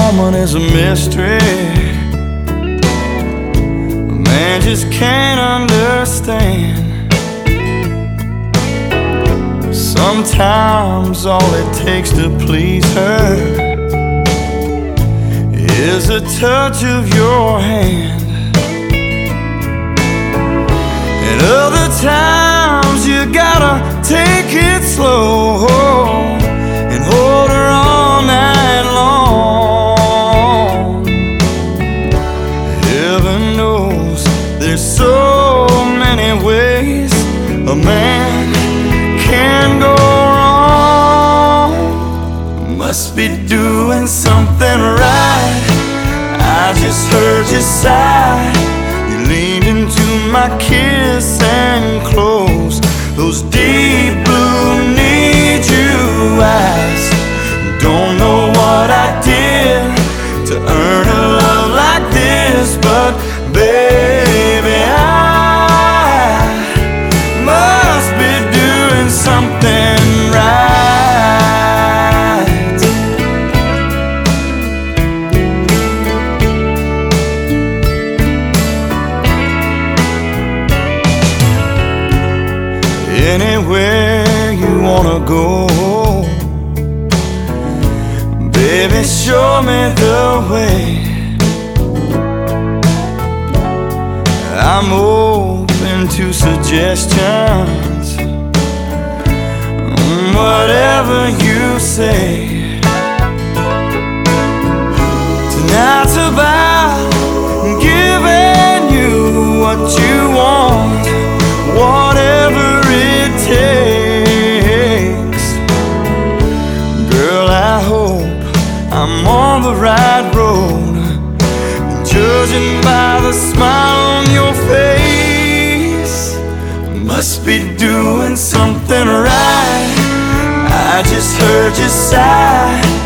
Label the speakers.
Speaker 1: woman is a mystery. A man just can't understand. Sometimes all it takes to please her is a touch of your hand. And other times you gotta take it slow and hold her all night long. Heaven knows there's so many ways a man can go wrong. Must be doing something right. I just heard you sigh. You leaned into my kiss and closed those deep blue need you eyes. Don't know what I did to earn a love like this, but baby, I must be doing something right. Anywhere you wanna go, baby, show me the way. I'm open to suggestions, whatever you say. Tonight's about giving you what you want, whatever it takes. Girl, I hope I'm on the right road, judging by the smile on your face. Must be doing something right. I just heard you sigh.